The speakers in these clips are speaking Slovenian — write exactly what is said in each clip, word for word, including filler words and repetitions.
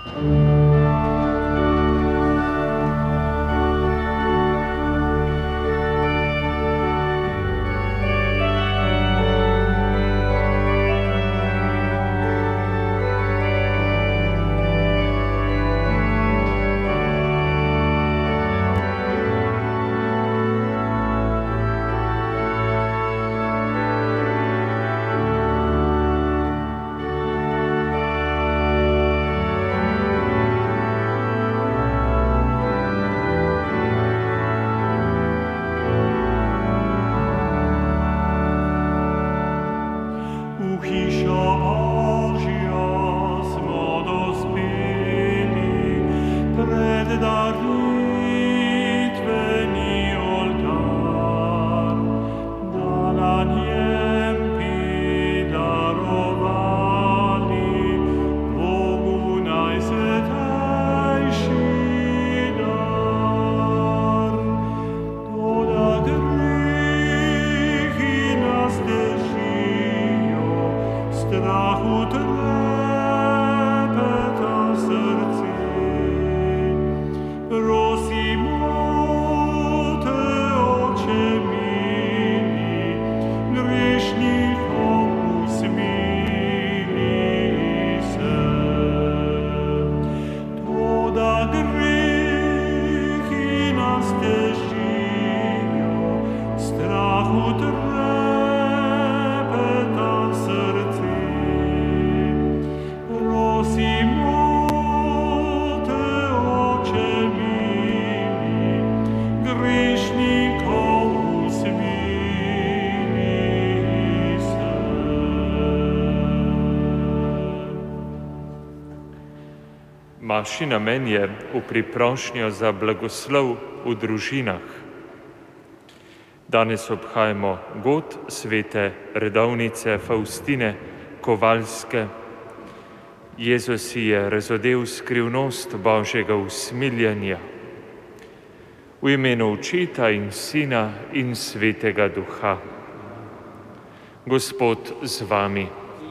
Maši namen je v priprošnjo za blagoslov v družinah. Danes obhajamo god svete redovnice Faustine Kovalske. Jezus si je razodel skrivnost Božjega usmiljenja. V imenu Očeta in Sina in Svetega Duha. Gospod z vami.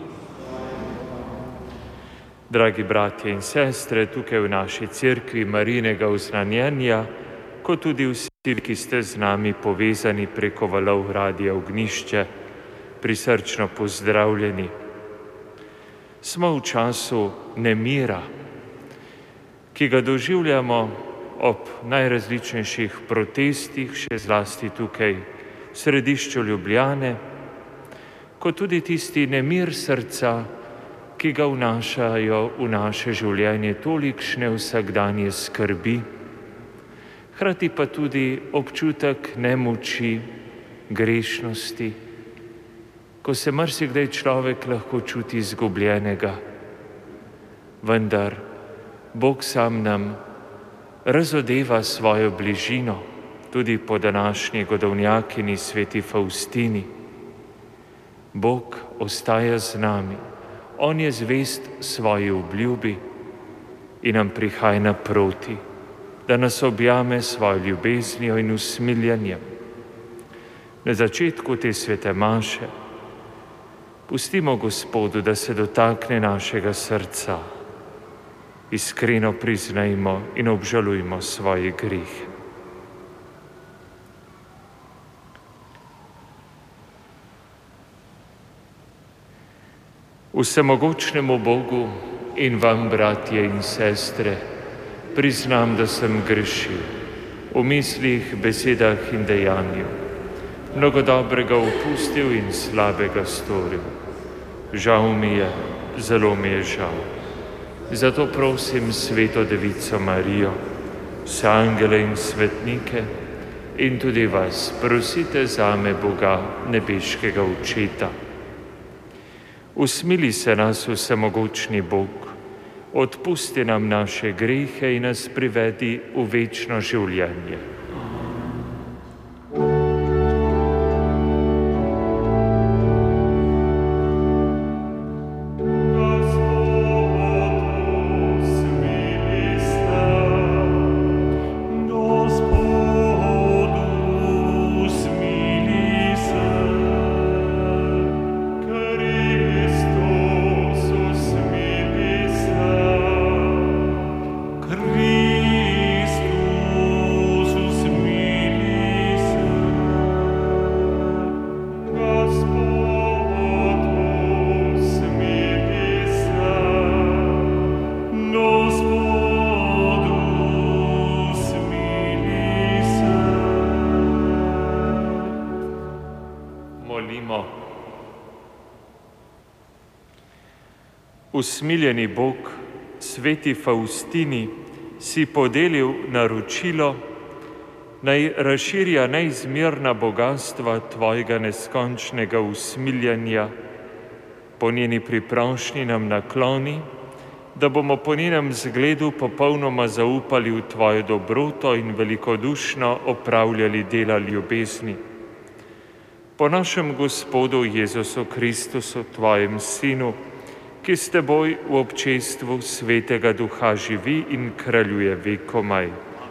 Dragi bratje in sestre, tukaj v naši cerkvi Marijinega oznanjenja, kot tudi vsi, ki ste z nami povezani preko valov Radia Ognjišče, prisrčno pozdravljeni. Smo v času nemira, ki ga doživljamo ob najrazličnejših protestih, še zlasti tukaj v središču Ljubljane, kot tudi tisti nemir srca, ki ga vnašajo v naše življenje tolikšne vsakdanje skrbi, hkrati pa tudi občutek nemoči, grešnosti, ko se marsikdaj človek lahko čuti izgubljenega. Vendar Bog sam nam razodeva svojo bližino, tudi po današnji godovnjakini sveti Faustini. Bog ostaja z nami. On je zvest svoji obljubi in nam prihaja naproti, da nas objame svojo ljubeznijo in usmiljenjem. Na začetku te svete maše pustimo Gospodu, da se dotakne našega srca. Iskreno priznajmo in obžalujmo svoje grehe. Vsemogočnemu Bogu in vam, bratje in sestre, priznam, da sem grešil v mislih, besedah in dejanju, mnogo dobrega opustil in slabega storil. Žal mi je, zelo mi je žal. Zato prosim Sveto Devico Marijo, vse angele in svetnike in tudi vas, prosite zame Boga, nebeškega Očeta. Usmili se nas, vsemogočni Bog, odpusti nam naše grehe in nas privedi v večno življenje. Usmiljeni Bog, sveti Faustini, si podelil naročilo, naj razširja neizmerna bogatstva tvojega neskončnega usmiljanja, po njeni priprošnji nam nakloni, da bomo po njenem zgledu popolnoma zaupali v tvojo dobroto in velikodušno opravljali dela ljubezni. Po našem Gospodu Jezusu Kristusu, tvojem Sinu, ki s teboj v občestvu Svetega Duha živi in kraljuje vekomaj.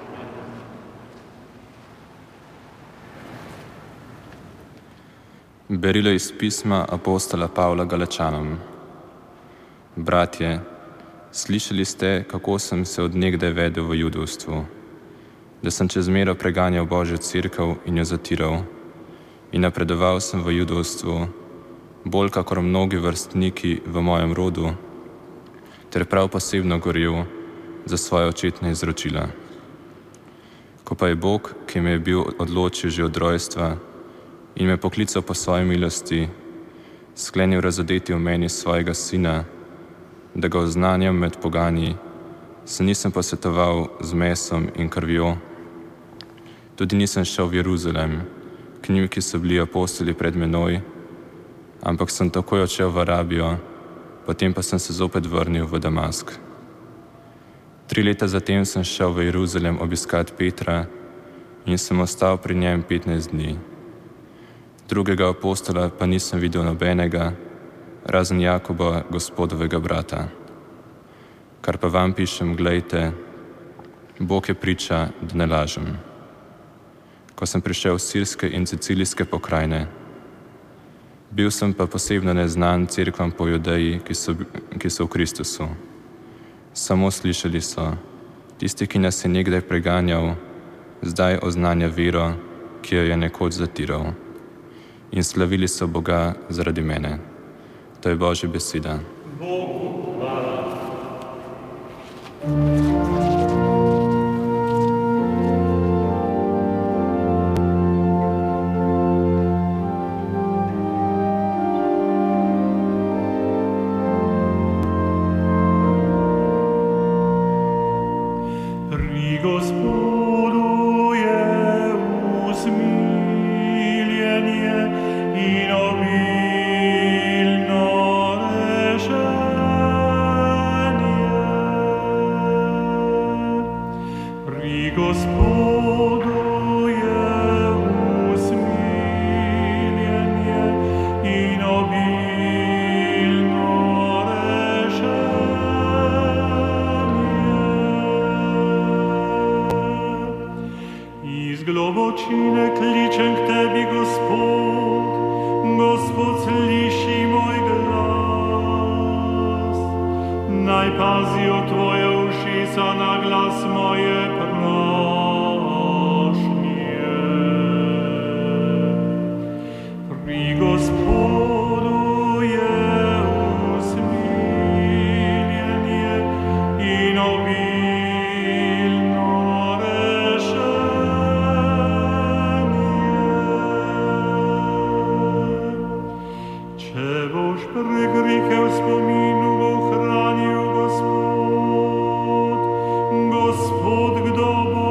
Berilo iz pisma apostola Pavla Galačanom. Bratje, slišali ste, kako sem se od nekdaj vedel v judovstvu, da sem čez mero preganjal Božjo cerkev in jo zatiral, in napredoval sem v judovstvu, bolj kakor mnogi vrstniki v mojem rodu, ter prav posebno gorel za svoje očetne izročila. Ko pa je Bog, ki me je bil odločil že od rojstva in me poklical po svoji milosti, sklenil razodeti v meni svojega sina, da ga oznanjam med pogani, se nisem posvetoval z mesom in krvjo. Tudi nisem šel v Jeruzalem, k njim, ki so bili apostoli pred menoj, ampak sem takoj odšel v Arabijo, potem pa sem se zopet vrnil v Damask. Tri leta zatem sem šel v Jeruzalem obiskat Petra in sem ostal pri njem petnajst dni. Drugega apostola pa nisem videl nobenega, razen Jakoba, Gospodovega brata. Kar pa vam pišem, glejte, Bog je priča, da ne lažem. Ko sem prišel v sirske in sicilijske pokrajine, bil sem pa posebno neznan cerkvam po Judeji, ki so, ki so v Kristusu. Samo slišali so, tisti, ki nas je nekdaj preganjal, zdaj oznanja vero, ki jo je nekoč zatiral. In slavili so Boga zaradi mene. To je Božja beseda. Bogu hvala. Globočine kličem k tebi, Gospod, Gospod, sliši moj glas. Naj pazijo tvoje ušesa na glas moje prošnje. Pri Gospodu je usmiljenje in obilno pregrehe v spominu bo hranil Gospod, Gospod, kdo bo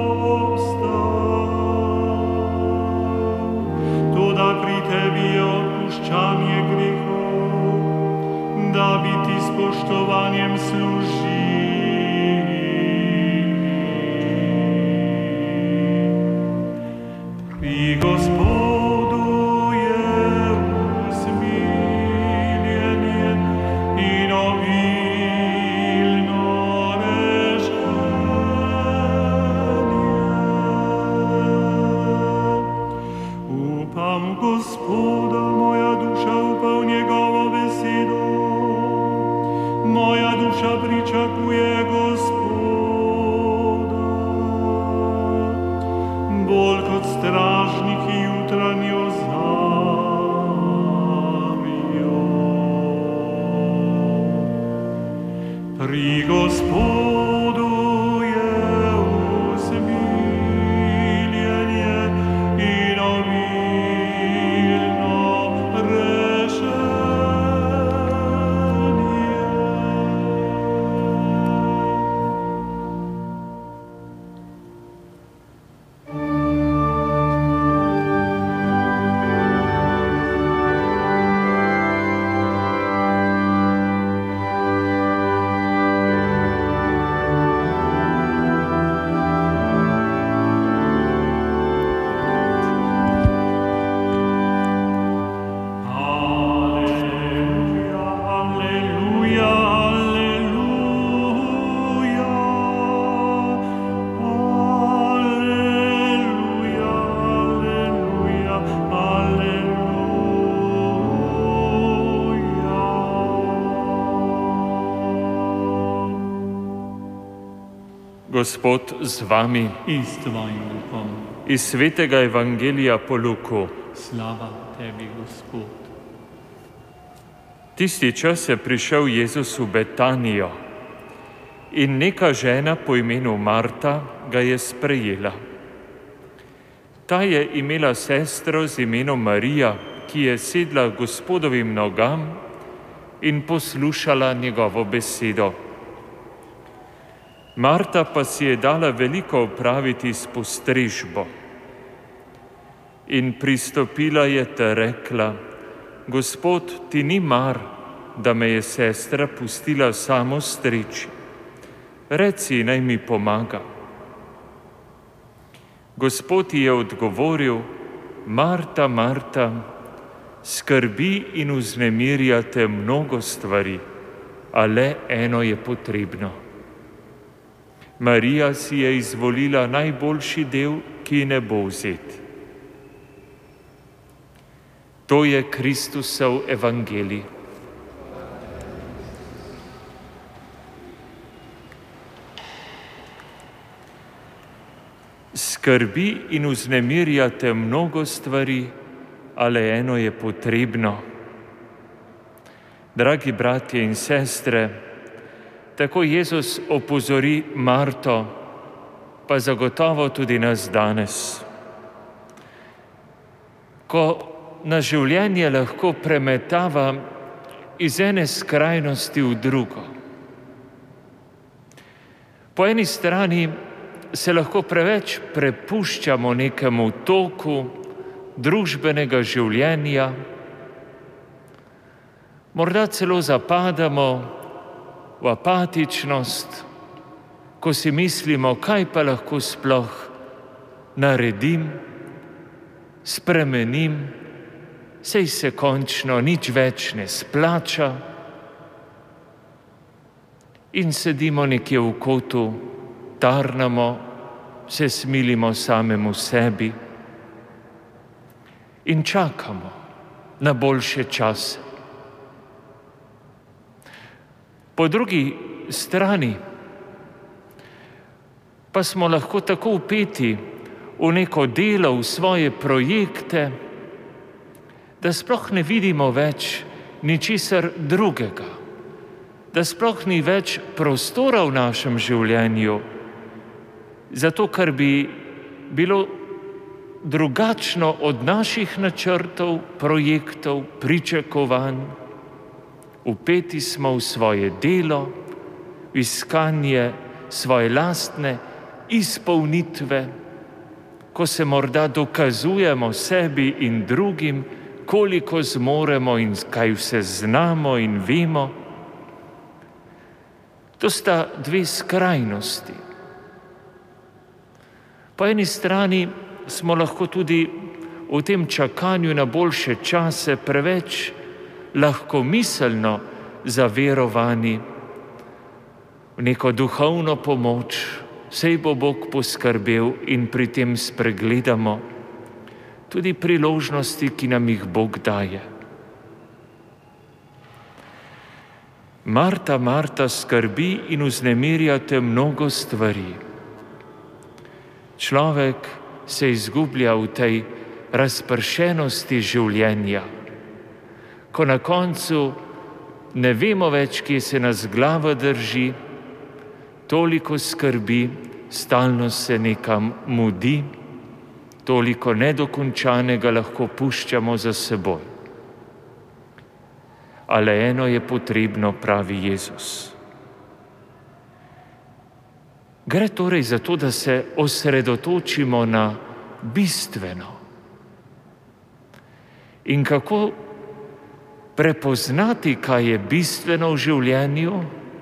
obstal? Toda pri tebi je odpuščanje grehov, da bi ti spoštovanjem služili. Pri Gospodu Gospoda, moja duša upa v njegovo besedo, moja duša pričakuje Gospoda. Bolj kot stražniki jutranjo zarjo. Pri Gospodu je usmiljenje in obilno rešenje. Gospod z vami. I s tvojim duhom. Iz svetega evangelija po Luku. Slava tebi, Gospod. Tisti čas je prišel Jezus v Betanijo in neka žena po imenu Marta ga je sprejela. Ta je imela sestro z imenom Marija, ki je sedla Gospodovim nogam in poslušala njegovo besedo. Marta pa si je dala veliko opraviti s postrežbo. In pristopila je ter rekla: Gospod, ti ni mar, da me je sestra pustila samo streči. Reci, naj mi pomaga. Gospod ji je odgovoril: Marta, Marta, skrbi in vznemirja te mnogo stvari, a le eno je potrebno. Marija si je izvolila najboljši del, ki ne bo vzet. To je Kristusov evangelij. Skrbi in vznemirja te mnogo stvari, ale eno je potrebno. Dragi bratje in sestre, tako Jezus opozori Marto, pa zagotovo tudi nas danes. Ko nas življenje lahko premetava iz ene skrajnosti v drugo. Po eni strani se lahko preveč prepuščamo nekemu toku družbenega življenja, morda celo zapadamo v apatičnost, ko si mislimo, kaj pa lahko sploh naredim, spremenim, sej se končno nič več ne splača, in sedimo nekje v kotu, tarnamo, se smilimo samemu sebi in čakamo na boljše čase. Po drugi strani pa smo lahko tako vpeti v neko delo, v svoje projekte, da sploh ne vidimo več ničesar drugega, da sploh ni več prostora v našem življenju, zato ker bi bilo drugačno od naših načrtov, projektov, pričakovanj. Vpeti smo v svoje delo, v iskanje svoje lastne izpolnitve, ko se morda dokazujemo sebi in drugim, koliko zmoremo in kaj vse znamo in vemo. To sta dve skrajnosti. Po eni strani smo lahko tudi v tem čakanju na boljše čase preveč lahkomiselno zaverovani v neko duhovno pomoč, sej bo Bog poskrbel, in pri tem spregledamo tudi priložnosti, ki nam jih Bog daje. Marta, Marta, skrbi in vznemirja te mnogo stvari. Človek se izgublja v tej razpršenosti življenja, ko na koncu ne vemo več, kje se nas glava drži, toliko skrbi, stalno se nekam mudi, toliko nedokončanega lahko puščamo za seboj. Ale eno je potrebno, pravi Jezus. Gre torej za to, da se osredotočimo na bistveno. In kako prepoznati, kaj je bistveno v življenju?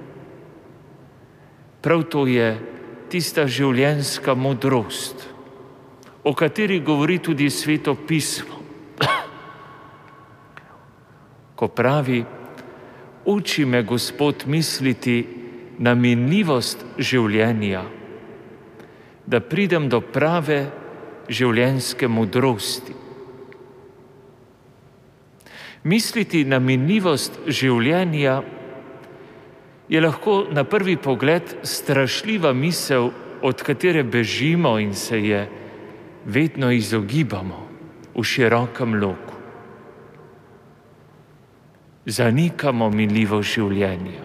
Prav to je tista življenjska modrost, o kateri govori tudi Sveto pismo. Ko pravi: uči me, Gospod, misliti na minljivost življenja, da pridem do prave življenjske modrosti. Misliti na minljivost življenja je lahko na prvi pogled strašljiva misel, od katere bežimo in se je vedno izogibamo v širokem loku. Zanikamo minljivo življenje.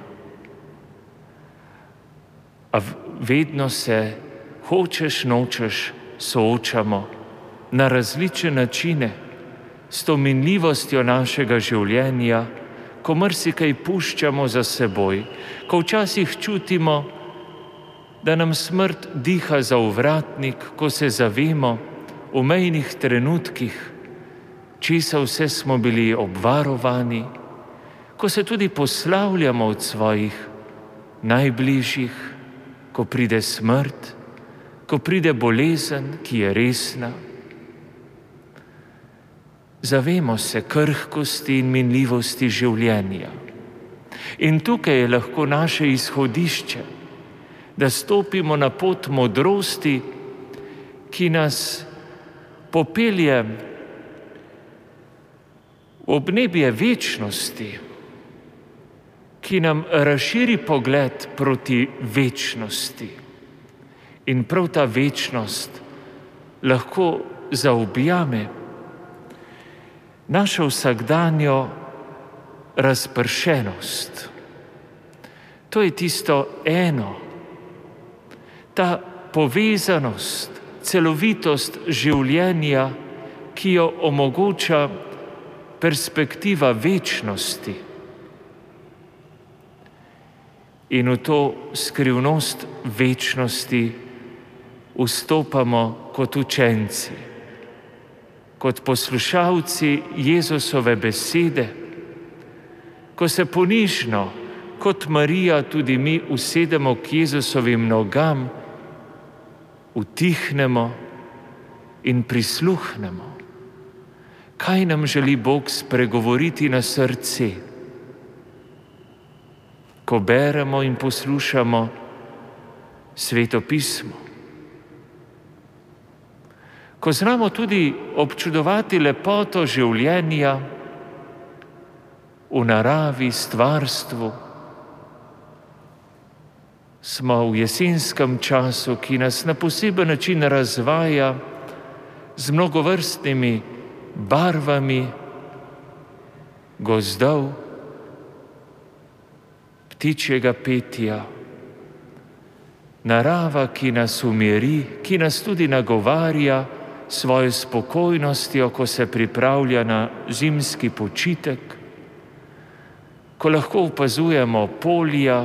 A vedno se hočeš, nočeš, soočamo na različne načine s to minljivostjo našega življenja, ko marsikaj puščamo za seboj, ko včasih čutimo, da nam smrt diha za ovratnik, ko se zavemo v mejnih trenutkih, česa vse smo bili obvarovani, ko se tudi poslavljamo od svojih najbližjih, ko pride smrt, ko pride bolezen, ki je resna. Zavemo se krhkosti in minljivosti življenja. In tukaj je lahko naše izhodišče, da stopimo na pot modrosti, ki nas popelje v obnebje večnosti, ki nam razširi pogled proti večnosti. In prav ta večnost lahko zaobjame našo vsakdanjo razpršenost. To je tisto eno, ta povezanost, celovitost življenja, ki jo omogoča perspektiva večnosti. In v to skrivnost večnosti vstopamo kot učenci, kot poslušalci Jezusove besede, ko se ponižno, kot Marija, tudi mi usedemo k Jezusovim nogam, utihnemo in prisluhnemo, kaj nam želi Bog spregovoriti na srce. Ko beremo in poslušamo Sveto pismo. Ko znamo tudi občudovati lepoto življenja v naravi, stvarstvu, smo v jesenskem času, ki nas na poseben način razvaja z mnogovrstnimi barvami gozdov, ptičjega petja, narava, ki nas umiri, ki nas tudi nagovarja svojo spokojnostjo, ko se pripravlja na zimski počitek, ko lahko opazujemo polja,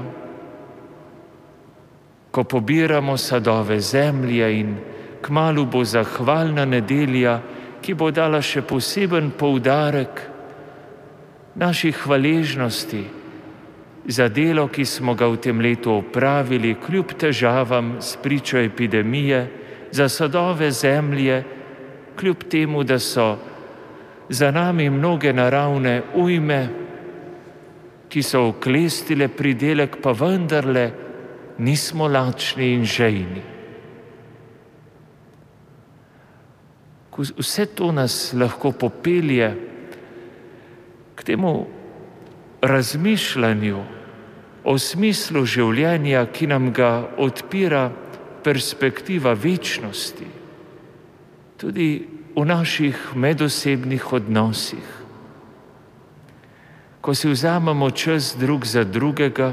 ko pobiramo sadove zemlje in kmalu bo zahvalna nedelja, ki bo dala še poseben poudarek naši hvaležnosti za delo, ki smo ga v tem letu opravili, kljub težavam s pričo epidemije, za sadove zemlje, kljub temu, da so za nami mnoge naravne ujme, ki so oklestile pridelek, pa vendarle nismo lačni in žejni. Vse to nas lahko popelje k temu razmišljanju o smislu življenja, ki nam ga odpira perspektiva večnosti, tudi v naših medosebnih odnosih. Ko si vzamemo čas drug za drugega,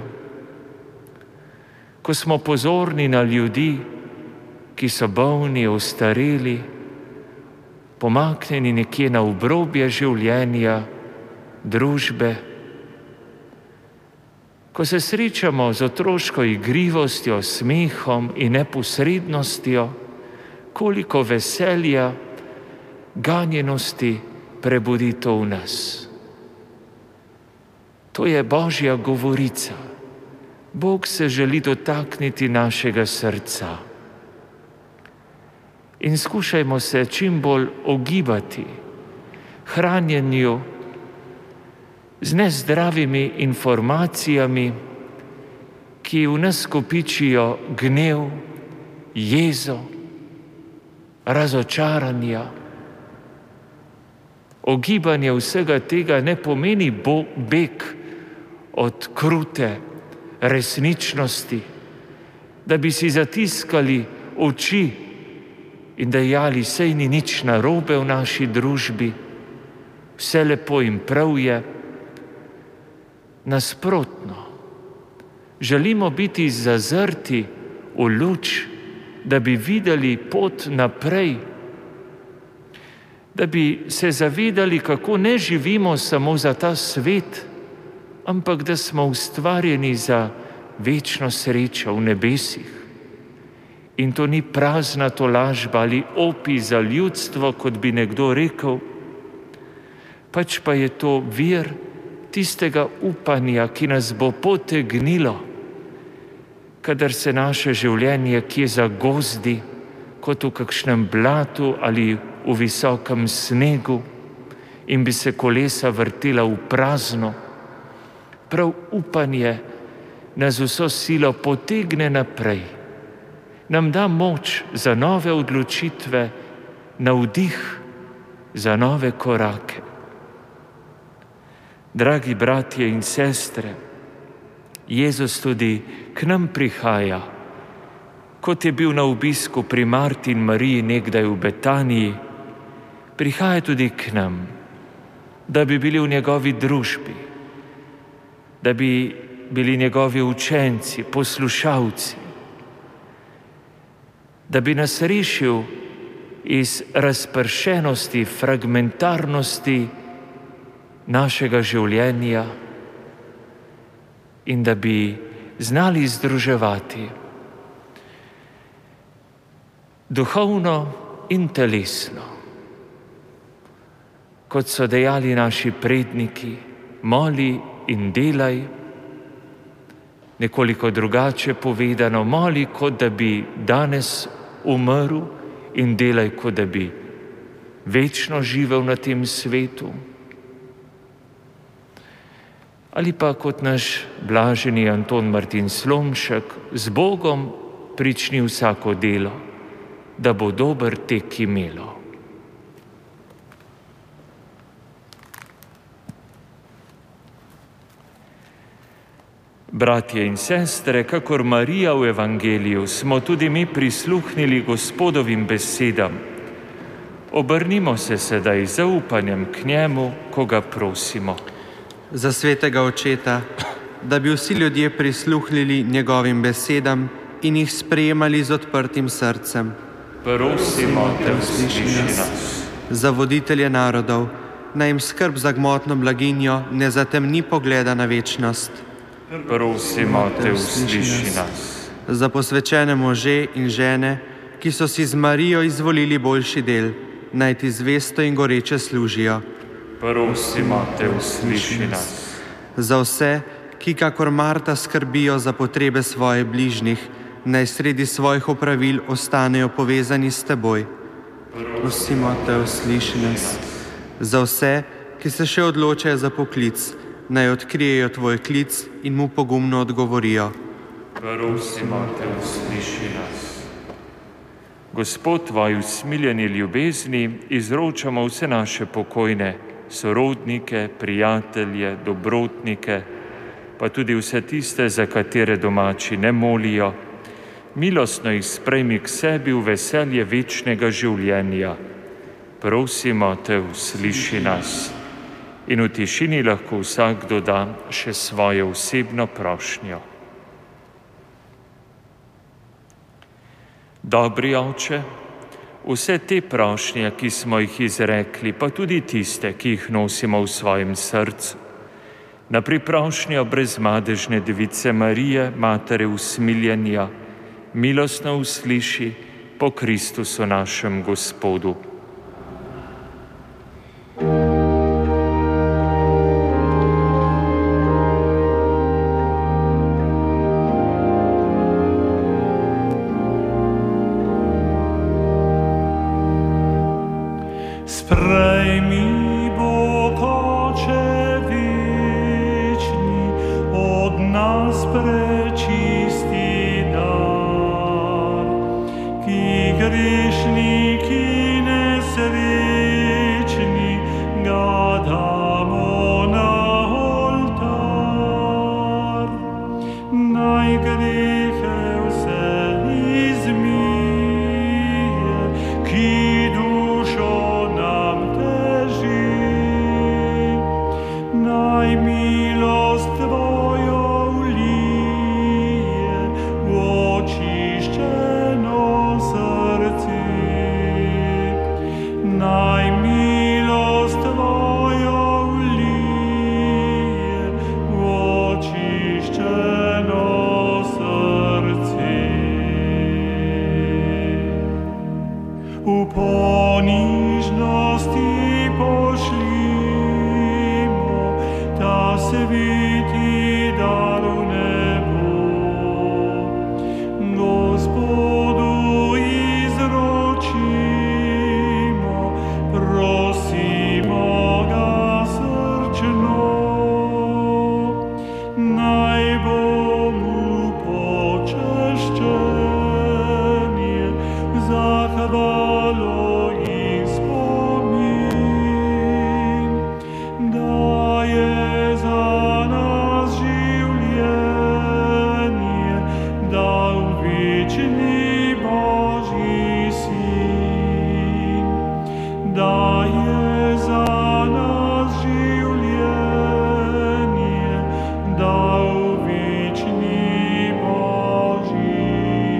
ko smo pozorni na ljudi, ki so bolni, ostareli, pomaknjeni nekje na obrobje življenja, družbe, ko se srečamo z otroško igrivostjo, smehom in neposrednostjo, koliko veselja, ganjenosti prebudi to v nas. To je Božja govorica. Bog se želi dotakniti našega srca. In skušajmo se čim bolj ogibati hranjenju z nezdravimi informacijami, ki v nas kopičijo gnev, jezo, razočaranja. Ogibanje vsega tega ne pomeni beg od krute resničnosti, da bi si zatiskali oči in dejali, sej ni nič narobe v naši družbi, vse lepo in prav je. Nasprotno, želimo biti zazrti v luč, da bi videli pot naprej, da bi se zavedali, kako ne živimo samo za ta svet, ampak da smo ustvarjeni za večno srečo v nebesih. In to ni prazna tolažba ali opij za ljudstvo, kot bi nekdo rekel, pač pa je to vir tistega upanja, ki nas bo potegnilo, kadar se naše življenje kje zagozdi, kot v kakšnem blatu ali v visokem snegu in bi se kolesa vrtela v prazno. Prav upanje nas vso silo potegne naprej, nam da moč za nove odločitve, navdih za nove korake. Dragi bratje in sestre, Jezus tudi k nam prihaja, kot je bil na obisku pri Marti in Mariji nekdaj v Betaniji, prihaja tudi k nam, da bi bili v njegovi družbi, da bi bili njegovi učenci, poslušalci, da bi nas rešil iz razpršenosti, fragmentarnosti našega življenja in da bi znali združevati duhovno in telesno. Kot so dejali naši predniki, moli in delaj, nekoliko drugače povedano, moli, kot da bi danes umrl, in delaj, kot da bi večno živel na tem svetu. Ali pa kot naš blaženi Anton Martin Slomšek, z Bogom prični vsako delo, da bo dober tek imelo. Bratje in sestre, kakor Marija v Evangeliju, smo tudi mi prisluhnili Gospodovim besedam. Obrnimo se sedaj z zaupanjem k njemu, ko ga prosimo. Za svetega očeta, da bi vsi ljudje prisluhnili njegovim besedam in jih sprejemali z odprtim srcem. Prosimo te, usliši nas. Za voditelje narodov, naj jim skrb za gmotno blaginjo ne zatemni pogleda na večnost. Prosimo te, usliši nas. Za posvečene može in žene, ki so si z Marijo izvolili boljši del, naj ti zvesto in goreče služijo. Prosimo te, usliši nas. Za vse, ki kakor Marta skrbijo za potrebe svoje bližnjih, naj sredi svojih opravil ostanejo povezani s teboj. Prosimo te, usliši nas. Za vse, ki se še odločajo za poklic, naj odkrijejo tvoj klic in mu pogumno odgovorijo. Prosimo te, usliši nas. Gospod, tvoji usmiljeni ljubezni izročamo vse naše pokojne sorodnike, prijatelje, dobrotnike, pa tudi vse tiste, za katere domači ne molijo. Milostno jih sprejmi k sebi v veselje večnega življenja. Prosimo te, usliši nas. In v tišini lahko vsak doda še svojo osebno prošnjo. Dobri Oče, vse te prošnje, ki smo jih izrekli, pa tudi tiste, ki jih nosimo v svojem srcu, na priprošnjo brezmadežne Device Marije, Matere usmiljenja, milostno usliši po Kristusu našem Gospodu. Sprejmi, Bog Oče večni, od nas prečisti dar, ki grešniki nesrečni ga damo na oltar. Na grehe vse izmije, ki dušo nam teži. Naj milost Tvojo vlije v očiščeno srce. Naj milost Tvojo vlije v očiščeno srce. V ponižnosti pošljimo ta sveti dar v nebo. Gospodu izročimo, prosimo ga srčno. Naj bo mu počaščenje, zahvalo in spomin, da je za nas življenje dal večni Božji sin. Da je za nas življenje dal večni Božji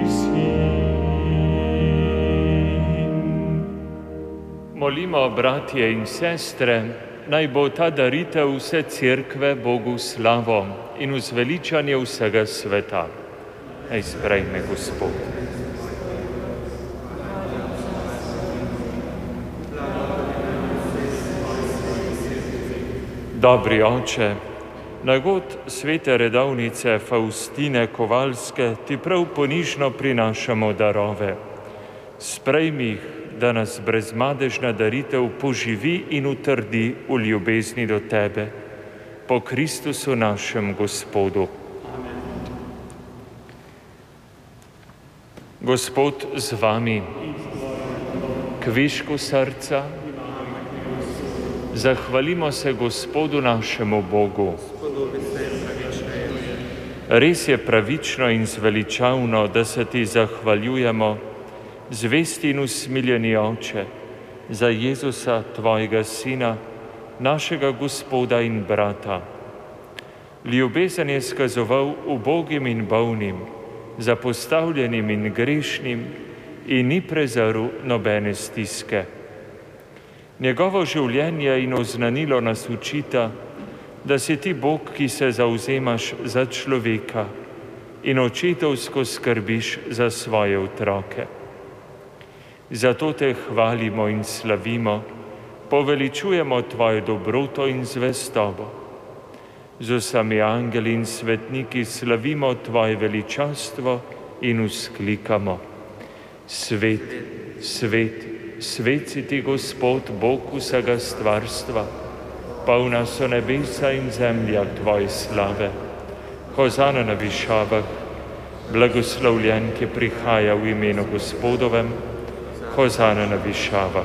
sin. Molimo, bratje in sestre, naj bo ta daritev vse cerkve Bogu slavo in uzveličanje vsega sveta. Naj sprejme Gospod. Dobri oče, na god svete redovnice Faustine Kovalske ti prav ponižno prinašamo darove. Sprejmi jih, da nas brezmadežna daritev poživi in utrdi v ljubezni do Tebe. Po Kristusu našem Gospodu. Gospod z vami, kvišku srca, zahvalimo se Gospodu našemu Bogu. Res je pravično in zveličavno, da se ti zahvaljujemo, zvesti in usmiljeni Oče, za Jezusa, Tvojega Sina, našega Gospoda in brata. Ljubezen je skazoval ubogim in bolnim, zapostavljenim in grešnim in ni prezrl nobene stiske. Njegovo življenje in oznanilo nas učita, da si ti Bog, ki se zauzemaš za človeka in očetovsko skrbiš za svoje otroke. Zato te hvalimo in slavimo, poveličujemo Tvojo dobroto in zvestobo. Z vsemi angeli in svetniki slavimo Tvoje veličastvo in vzklikamo: Svet, svet, svet si ti Gospod, Bog vsega stvarstva, polna so nebesa in zemlja Tvoje slave. Hozana na višavah, blagoslovljen, ki prihaja v imenu Gospodovem, hozana na višavah.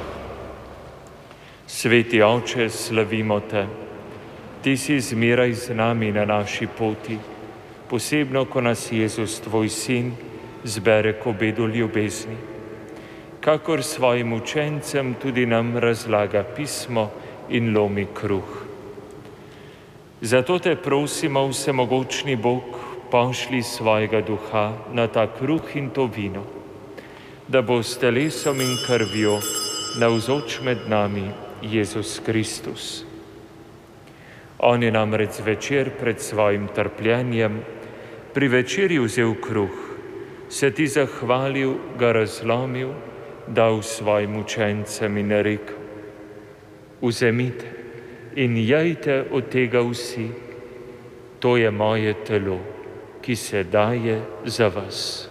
Sveti Oče, slavimo Te. Ti si zmeraj z nami na naši poti, posebno, ko nas Jezus, Tvoj Sin, zbere k obedu ljubezni. Kakor svojim učencem tudi nam razlaga pismo in lomi kruh. Zato te prosimo, vsemogočni Bog, pošlji svojega duha na ta kruh in to vino, da bo s telesom in krvjo navzoč med nami Jezus Kristus. On je namreč zvečer pred svojim trpljenjem pri večerji vzel kruh, se ti zahvalil, ga razlomil, dal svojim učencem in rekel: Vzemite in jejte od tega vsi, to je moje telo, ki se daje za vas.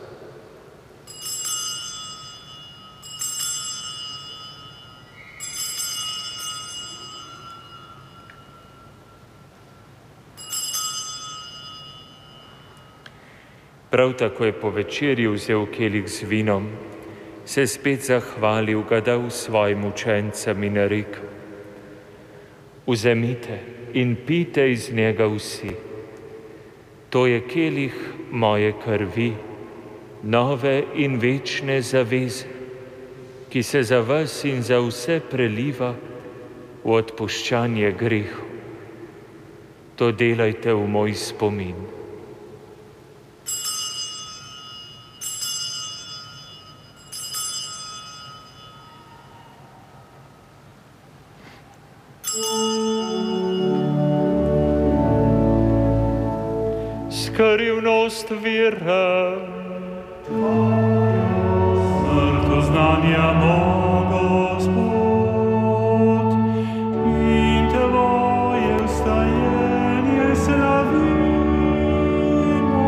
Prav tako je po večerji vzel kelih z vinom, se spet zahvalil, ga dal svojim učencem in rekel: Vzemite in pijte iz njega vsi. To je kelih moje krvi, nove in večne zaveze, ki se za vas in za vse preliva v odpuščanje grehu. To delajte v moj spomin. Skrivnost vere, smrt oznanjamo, Gospod, in Tvoje vstajenje slavimo,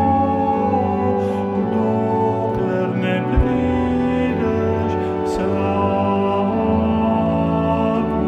dokler ne prideš slavi.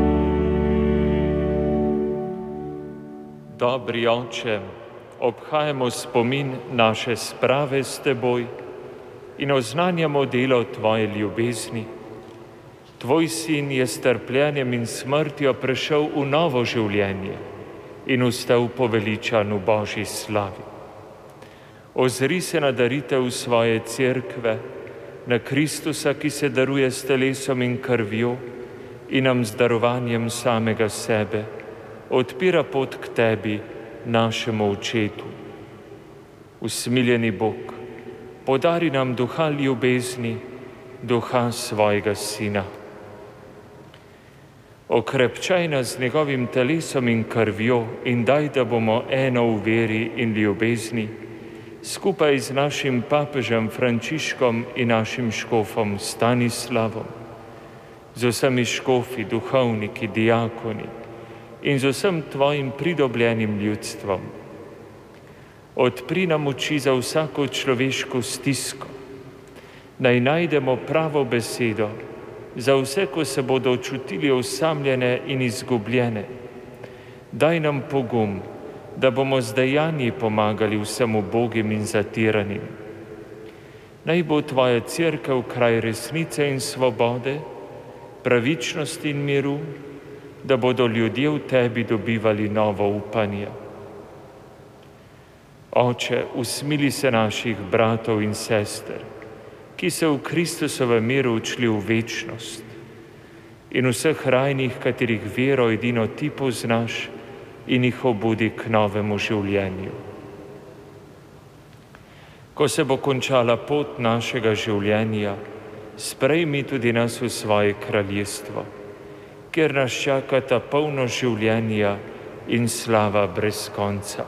Dobri Oče, obhajamo spomin naše sprave s Teboj in oznanjamo delo Tvoje ljubezni. Tvoj Sin je s trpljenjem in smrtjo prešel v novo življenje in vstal poveličan v Božji slavi. Ozri se na daritev svoje cerkve, na Kristusa, ki se daruje s telesom in krvjo in nam z darovanjem samega sebe odpira pot k Tebi, našemu Očetu. Usmiljeni Bog, podari nam duha ljubezni, duha svojega Sina. Okrepčaj nas z njegovim telesom in krvjo in daj, da bomo eno v veri in ljubezni, skupaj z našim papežem Frančiškom in našim škofom Stanislavom, z vsemi škofi, duhovniki, diakoni in z vsem Tvojim pridobljenim ljudstvom. Odpri nam oči za vsako človeško stisko, naj najdemo pravo besedo za vse, ko se bodo čutili osamljene in izgubljene. Daj nam pogum, da bomo z dejanji pomagali vsem ubogim in zatiranim. Naj bo Tvoja cerkev kraj resnice in svobode, pravičnosti in miru, da bodo ljudje v Tebi dobivali novo upanje. Oče, usmili se naših bratov in sester, ki se v Kristusovem miru učli v večnost, in vseh rajnih, katerih vero edino Ti poznaš, in jih obudi k novemu življenju. Ko se bo končala pot našega življenja, sprejmi tudi nas v svoje kraljestvo, kjer nas čakata polno življenja in slava brez konca.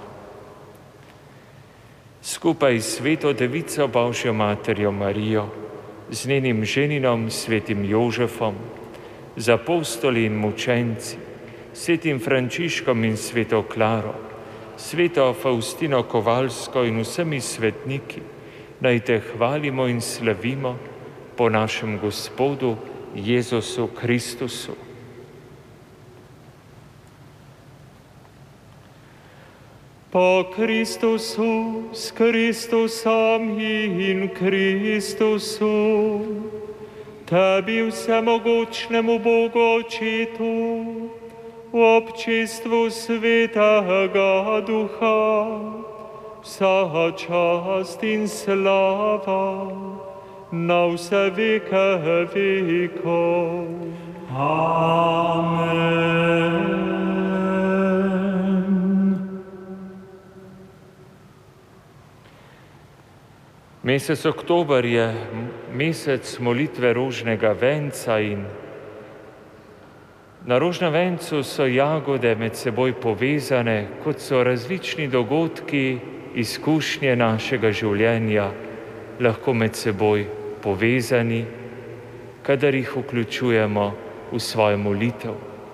Skupaj s sveto Devico Božjo Materjo Marijo, z njenim ženinom svetim Jožefom, z apostoli in mučenci, svetim Frančiškom in sveto Klaro, sveto Faustino Kovalsko in vsemi svetniki, naj Te hvalimo in slavimo po našem Gospodu Jezusu Kristusu. Po Kristusu, s Kristusom in Kristusu, Tebi vsemogočnemu Bogu Očetu, v občestvu Svetega Duha, vsa čast in slava na vse veke vekov. Amen. Mesec oktober je mesec molitve rožnega venca in na rožnem vencu so jagode med seboj povezane, kot so različni dogodki, izkušnje našega življenja, lahko med seboj povezani, kadar jih vključujemo v svojo molitev.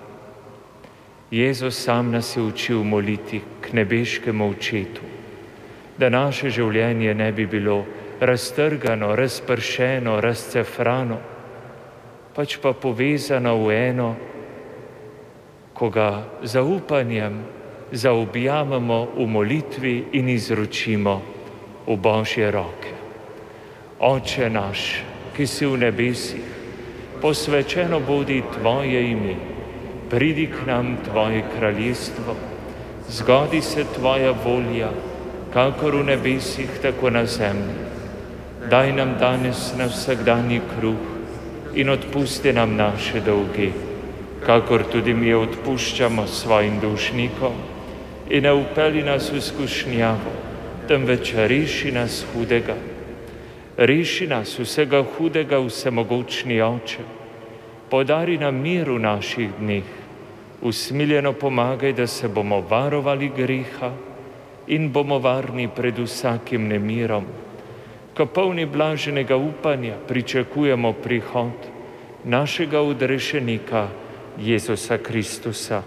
Jezus sam nas je učil moliti k nebeškemu Očetu, da naše življenje ne bi bilo raztrgano, razpršeno, razcefrano, pač pa povezano v eno, ko ga zaupanjem zaobjamemo v molitvi in izročimo v Božje roke. Oče naš, ki si v nebesih, posvečeno bodi Tvoje ime, pridi k nam Tvoje kraljestvo, zgodi se Tvoja volja, kakor v nebesih, tako na zemlji. Daj nam danes na vsakdanji kruh in odpusti nam naše dolge, kakor tudi mi odpuščamo svojim dolžnikom, in ne vpelji nas v skušnjavo, temveč reši nas hudega. Reši nas vsega hudega, vsemogočni Oče. Podari nam mir v naših dneh. Usmiljeno pomagaj, da se bomo varovali greha in bomo varni pred vsakim nemirom. Ko polni blaženega upanja pričakujemo prihod našega odrešenika Jezusa Kristusa.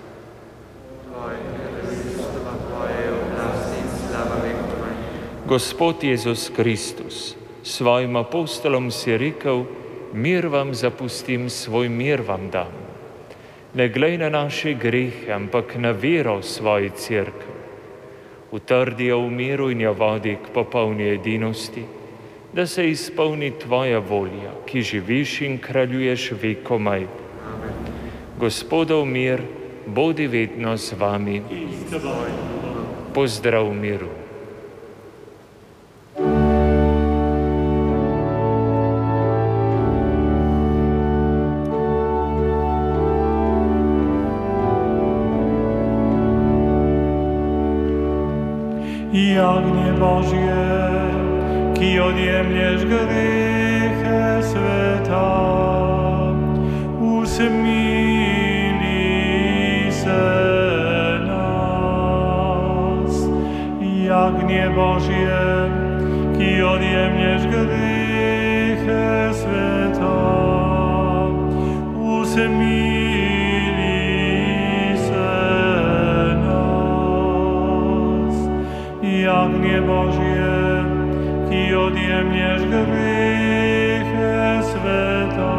Gospod Jezus Kristus, svojim apostolom si rekel, mir vam zapustim, svoj mir vam dam. Ne glej na naše grehe, ampak na vero v svoji cerkvi. Utrdi jo v miru in jo vodi k popolni edinosti, da se izpolni tvoja volja, ki živiš in kraljuješ vekomaj. Gospodov mir, bodi vedno z vami. Pozdrav v miru. Jagnje Božje, ki odjemlješ grehe sveta, usmili se nas. Jagnje Božje, ki odjemlješ grehe sveta, usmili Jagnje Božje, ki odjemlješ grehe sveta,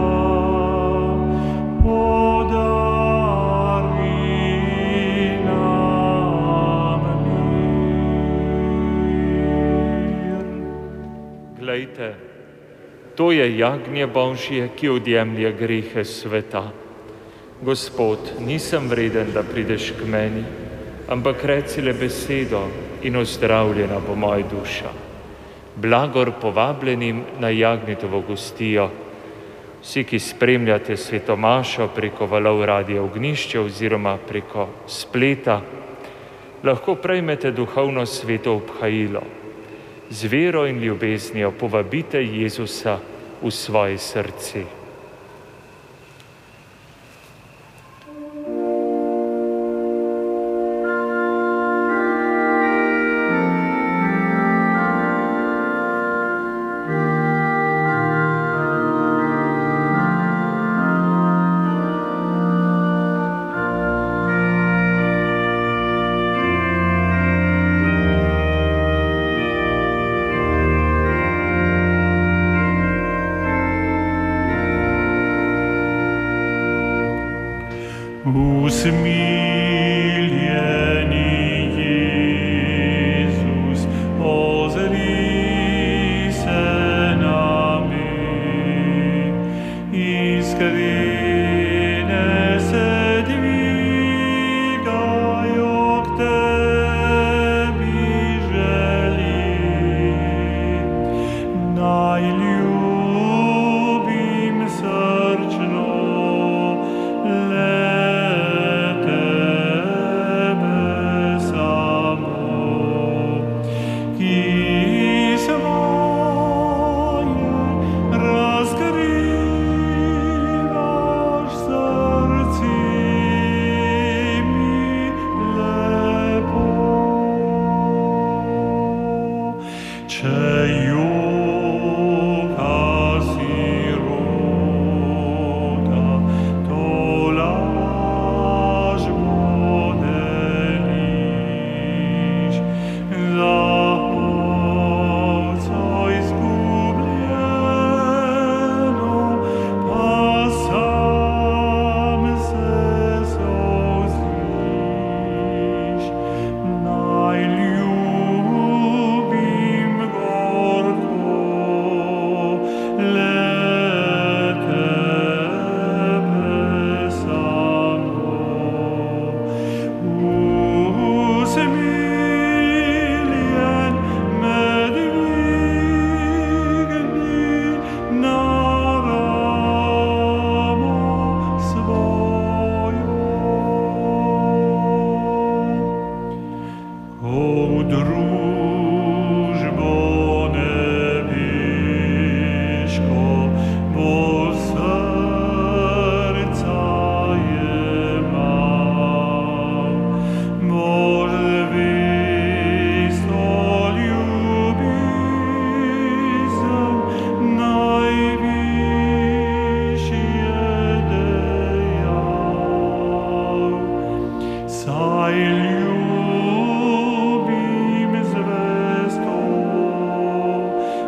podari nam mir. Glejte, to je jagnje Božje, ki odjemlje grehe sveta. Gospod, nisem vreden, da prideš k meni, ampak reci le besedo in ozdravljena bo moja duša. Blagor povabljenim na jagnjetovo gostijo. Vsi, ki spremljate sveto mašo preko valov Radia Ognjišče oziroma preko spleta, lahko prejmete duhovno sveto obhajilo. Z vero in ljubeznijo povabite Jezusa v svoje srce. Usmiljeni Jezus, ozri se nami, iskrene se dvigajo k tebi želi. Naj ljubim srčno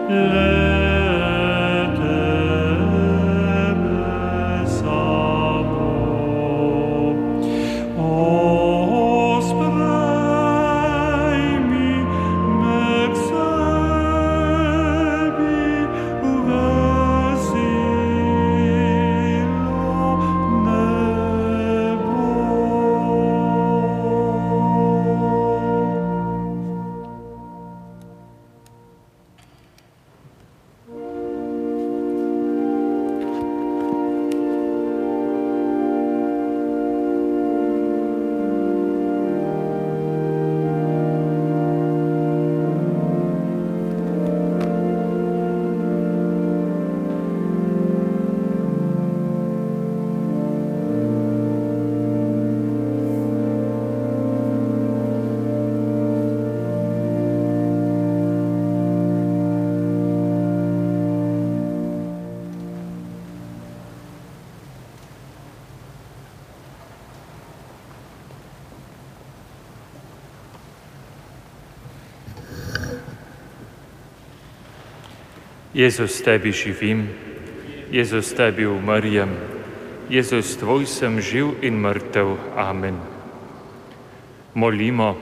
Jezus, tebi živim, Jezus, tebi umrjem, Jezus, tvoj sem živ in mrtev. Amen. Molimo.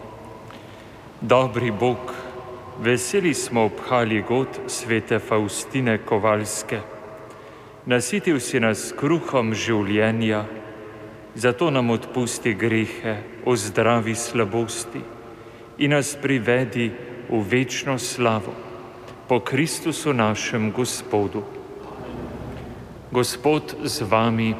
Dobri Bog, veseli smo obhali god svete Faustine Kovalske. Nasitil si nas kruhom življenja, zato nam odpusti grehe, ozdravi slabosti in nas privedi v večno slavo. Po Kristusu našem Gospodu. Gospod z vami,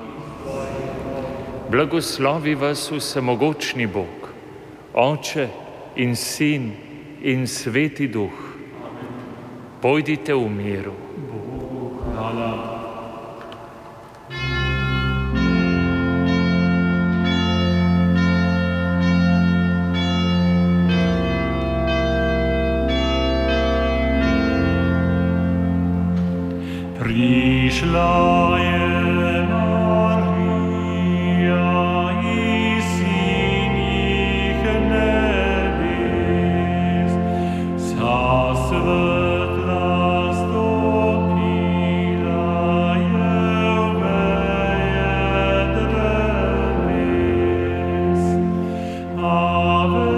blagoslovi vas vsemogočni Bog, Oče in Sin in Sveti Duh. Pojdite v miru. Hvala. Prišla je Marija iz sinih nebes, sa svetla stopila je v veje dreves. Ave,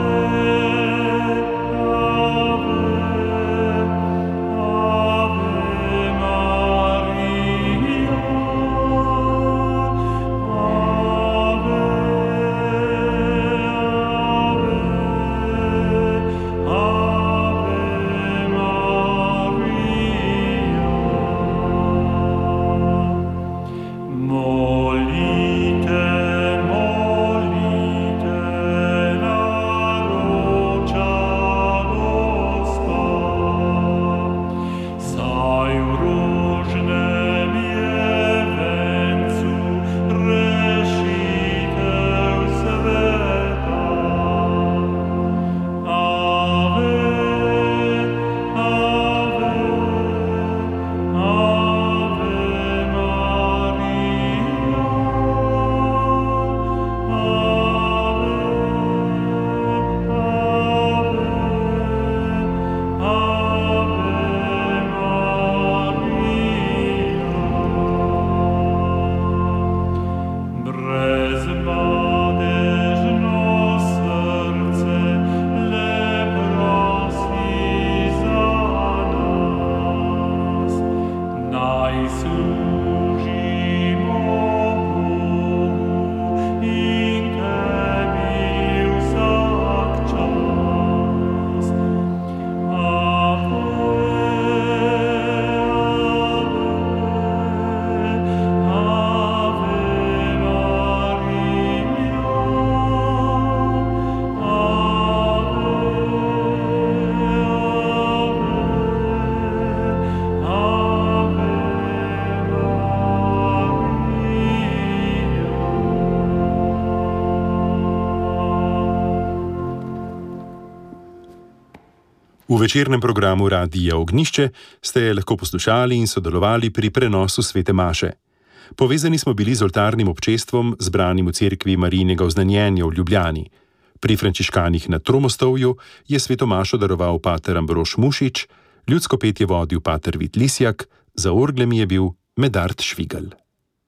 V večernem programu Radia Ognišče ste lahko poslušali in sodelovali pri prenosu svete maše. Povezani smo bili z oltarnim občestvom, zbranim v cerkvi Marijinega oznanjenja v Ljubljani. Pri frančiškanih na Tromostovju je sveto mašo daroval pater Ambrož Mušič, Ljudsko petje vodil pater Vid Lisjak, za orglemi je bil Medard Švigelj.